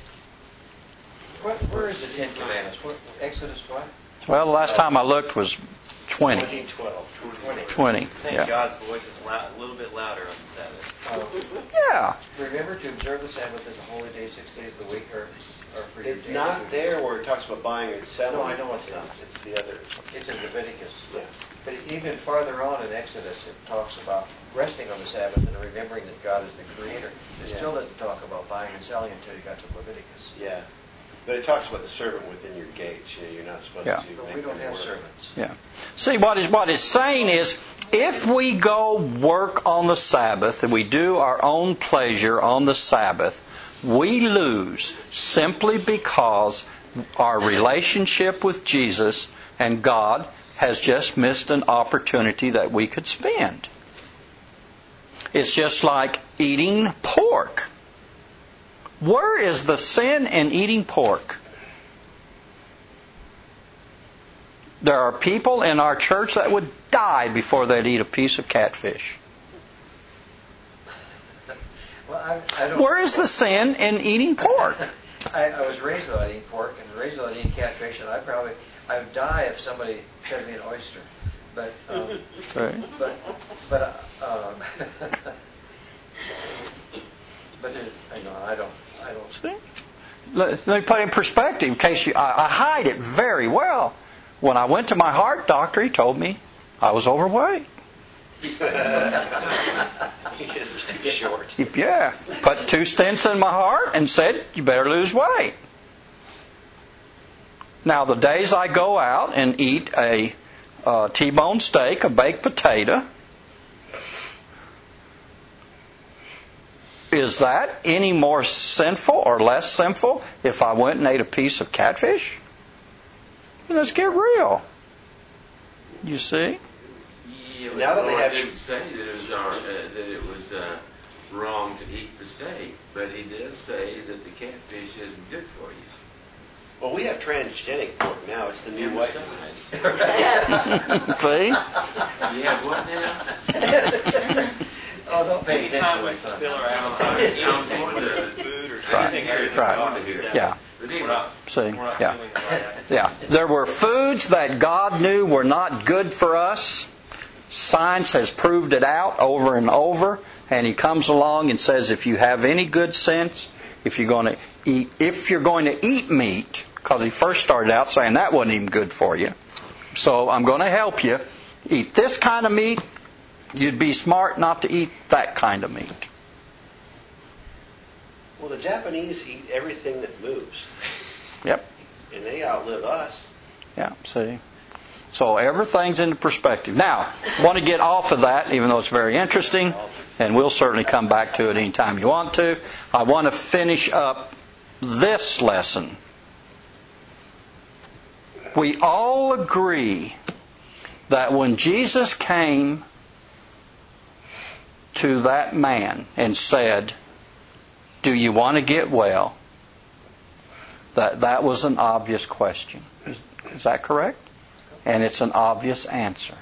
Where is the Ten Commandments? Exodus what? well, the last time I looked was 20. 20. I think Yeah. God's voice is a little bit louder on the Sabbath. Yeah. Remember to observe the Sabbath as a holy day, 6 days of the week, or for your It's daily not duties. there where it talks about buying and selling. No, I know it's not. It's the other. It's in Leviticus. Yeah. But even farther on in Exodus, it talks about resting on the Sabbath and remembering that God is the Creator. It Yeah. still doesn't talk about buying and selling until you got to Leviticus. Yeah. But it talks about the servant within your gates. You know, you're not supposed Yeah. to But make we don't them have work. servants. Yeah. See, what it's saying is, if we go work on the Sabbath and we do our own pleasure on the Sabbath, we lose simply because our relationship with Jesus and God has just missed an opportunity that we could spend. It's just like eating pork. Where is the sin in eating pork? There are people in our church that would die before they'd eat a piece of catfish. Well, I don't. Where is the sin in eating pork? I was raised without eating pork and raised without eating catfish, and I would die if somebody fed me an oyster. But Sorry. but I don't. See? Let me put it in perspective in case I hide it very well. When I went to my heart doctor, he told me I was overweight. It's too short. Yeah. Put 2 stents in my heart and said, you better lose weight. Now, the days I go out and eat a T-bone steak, a baked potato, is that any more sinful or less sinful if I went and ate a piece of catfish? Let's get real. You see? Yeah, but Now that the they Lord have didn't say that it was wrong to eat the steak, but He does say that the catfish isn't good for you. Well, we have transgenic pork now. It's the new white. See? You have what now? Oh, don't pay attention to my son. Still around. I was wondering. Food Right. Yeah. See, We're not yeah. feeling right. Yeah. There were foods that God knew were not good for us. Science has proved it out over and over. And He comes along and says, if you have any good sense, if you're going to eat meat, because He first started out saying that wasn't even good for you. So I'm going to help you. Eat this kind of meat. You'd be smart not to eat that kind of meat. Well, the Japanese eat everything that moves. Yep. And they outlive us. Yeah, see. So everything's in perspective. Now, I want to get off of that, even though it's very interesting, and we'll certainly come back to it anytime you want to. I want to finish up this lesson. We all agree that when Jesus came to that man and said, "Do you want to get well?" That was an obvious question. Is that correct? And it's an obvious answer.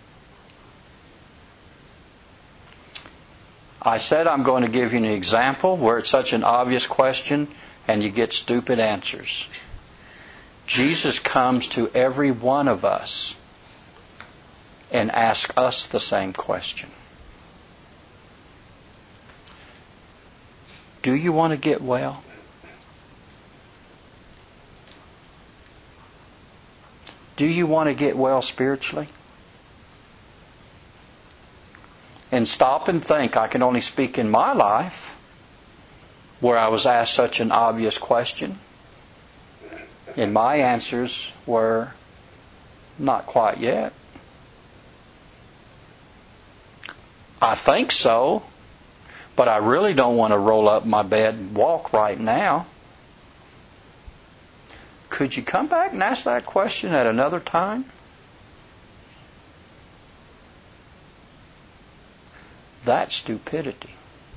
I said I'm going to give you an example where it's such an obvious question and you get stupid answers. Jesus comes to every one of us and asks us the same question. Do you want to get well? Do you want to get well spiritually? And stop and think. I can only speak in my life where I was asked such an obvious question. And my answers were, not quite yet. I think so, but I really don't want to roll up my bed and walk right now. Could you come back and ask that question at another time? That's stupidity.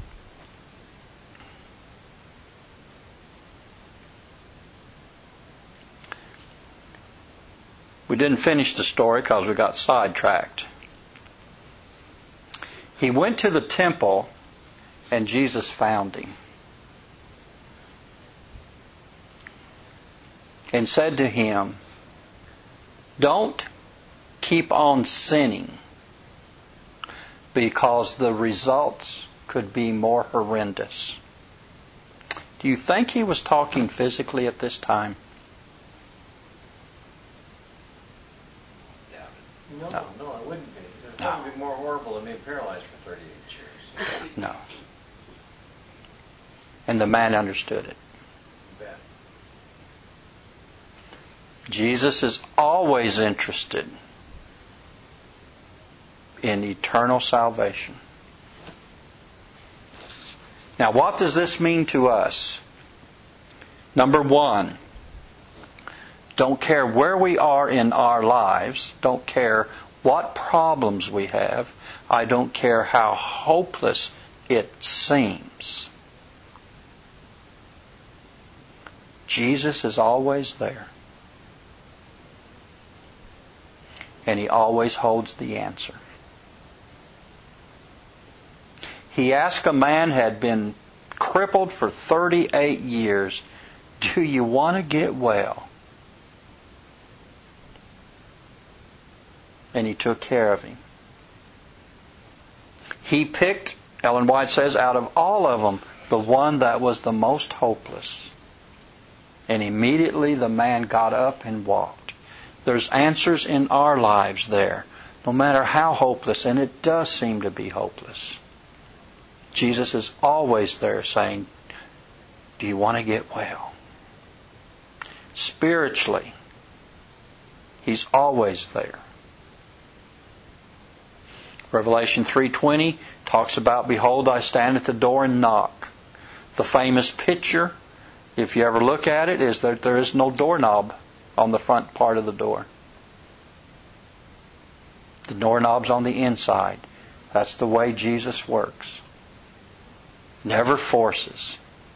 We didn't finish the story because we got sidetracked. He went to the temple and Jesus found him and said to him, "Don't keep on sinning because the results could be more horrendous." Do you think he was talking physically at this time? No, it wouldn't be. It would be more horrible than being paralyzed for 38 years. No. And the man understood it. You bet. Jesus is always interested in eternal salvation. Now, what does this mean to us? Number one, don't care where we are in our lives, don't care what problems we have, I don't care how hopeless it seems. Jesus is always there. And He always holds the answer. He asked a man who had been crippled for 38 years, "Do you want to get well?" And He took care of him. He picked, Ellen White says, out of all of them, the one that was the most hopeless. And immediately the man got up and walked. There's answers in our lives there, no matter how hopeless, and it does seem to be hopeless. Jesus is always there saying, "Do you want to get well?" Spiritually, He's always there. Revelation 3:20 talks about, "Behold, I stand at the door and knock." The famous picture, if you ever look at it, is that there is no doorknob on the front part of the door. The doorknob's on the inside. That's the way Jesus works. Never forces.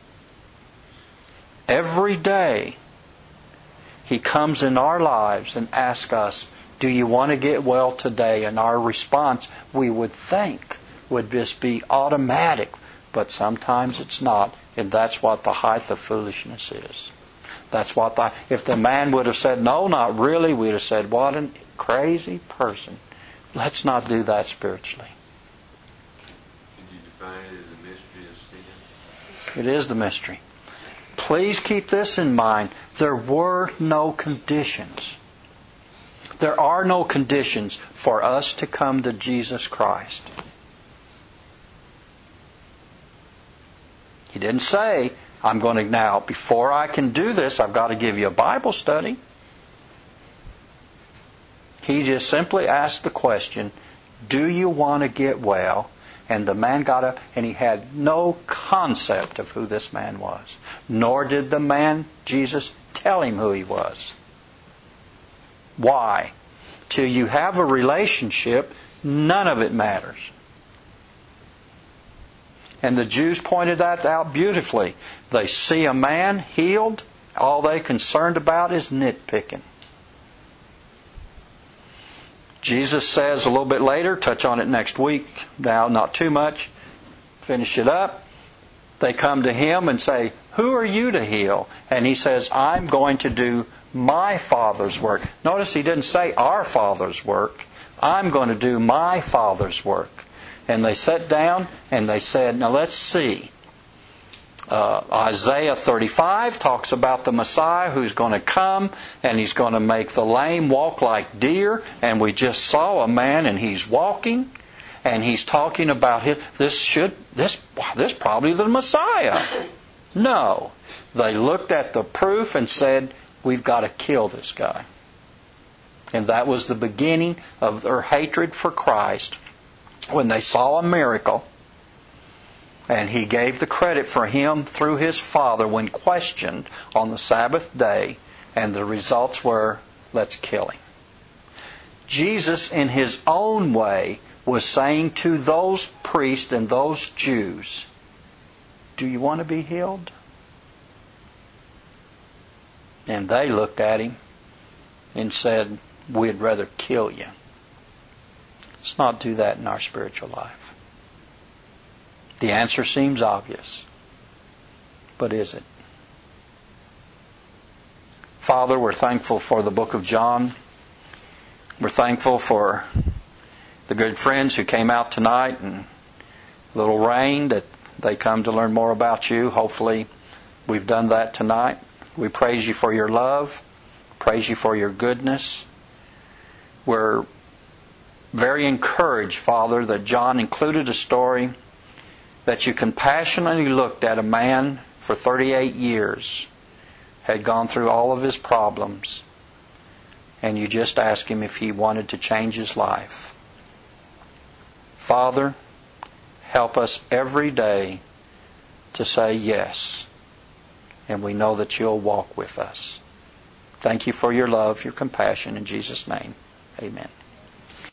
Every day, He comes in our lives and asks us, "Do you want to get well today?" And our response, we would think, would just be automatic. But sometimes it's not. And that's what the height of foolishness is. That's what if the man would have said, no, not really, we'd have said, what a crazy person. Let's not do that spiritually. Can you define it as a mystery of sin? It is the mystery. Please keep this in mind. There were no conditions. There are no conditions for us to come to Jesus Christ. He didn't say, I'm going to now, before I can do this, I've got to give you a Bible study. He just simply asked the question, do you want to get well? And the man got up, and he had no concept of who this man was. Nor did the man, Jesus, tell him who he was. Why? Till you have a relationship, none of it matters. And the Jews pointed that out beautifully. They see a man healed, all they're concerned about is nitpicking. Jesus says a little bit later, touch on it next week, now not too much, finish it up. They come to Him and say, who are you to heal? And He says, I'm going to do my Father's work. Notice He didn't say our Father's work. I'm going to do my Father's work. And they sat down and they said, now let's see. Isaiah 35 talks about the Messiah who's going to come and He's going to make the lame walk like deer. And we just saw a man and he's walking and he's talking about this probably the Messiah. No. They looked at the proof and said, we've got to kill this guy. And that was the beginning of their hatred for Christ. When they saw a miracle, and He gave the credit for Him through His Father when questioned on the Sabbath day, and the results were, let's kill him. Jesus, in His own way, was saying to those priests and those Jews, do you want to be healed? And they looked at Him and said, we'd rather kill you. Let's not do that in our spiritual life. The answer seems obvious. But is it? Father, we're thankful for the book of John. We're thankful for the good friends who came out tonight and a little rain that they come to learn more about You. Hopefully we've done that tonight. We praise You for Your love. Praise You for Your goodness. We're very encouraged, Father, that John included a story that You compassionately looked at a man for 38 years, had gone through all of his problems, and You just asked him if he wanted to change his life. Father, help us every day to say yes, and we know that You'll walk with us. Thank You for Your love, Your compassion. In Jesus' name, amen.